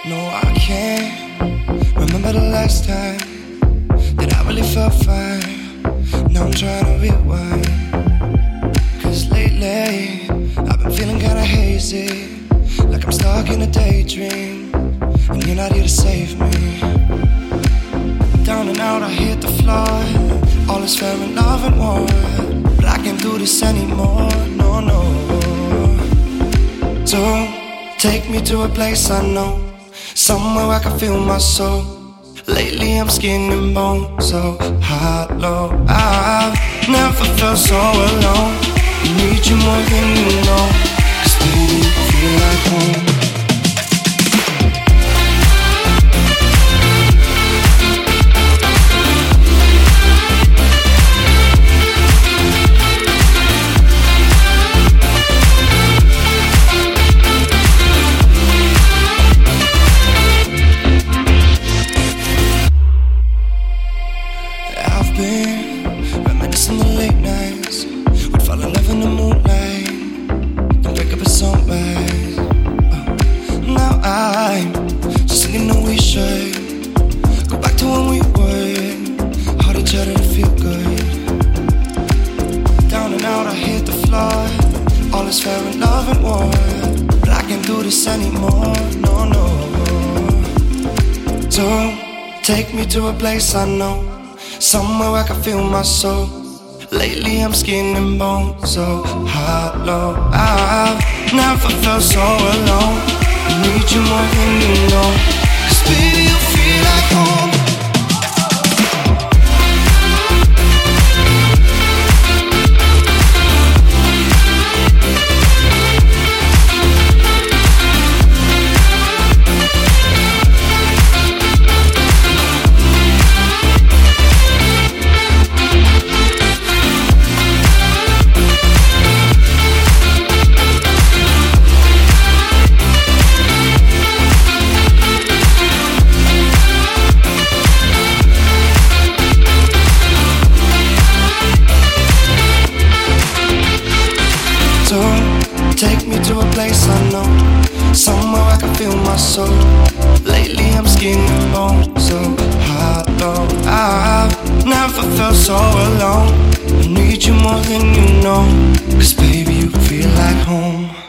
No, I can't remember the last time that I really felt fine. Now I'm trying to rewind, 'cause lately I've been feeling kinda hazy, like I'm stuck in a daydream, and you're not here to save me. Down and out, I hit the floor. All is fair in love and war, but I can't do this anymore. No, no. Don't take me to a place I know, somewhere where I can feel my soul. Lately I'm skin and bone, so hollow. I've never felt so alone. I need you more than you know, 'cause baby, you feel like home. I've been reminiscing the late nights. We'd fall in love in the moonlight, then wake up at sunrise. Now I'm just thinking that we should go back to when we were, hold each other to feel good. Down and out, I hit the floor. All is fair in love and war, but I can't do this anymore. No, no. Don't take me to a place I know, somewhere where I can feel my soul. Lately I'm skin and bone, so hollow. I've never felt so alone. I need you more than you know, 'cause baby, you feel like home. Take me to a place I know, somewhere I can feel my soul. Lately I'm skin and bone, so hollow. I've never felt so alone. I need you more than you know, 'cause baby, you feel like home.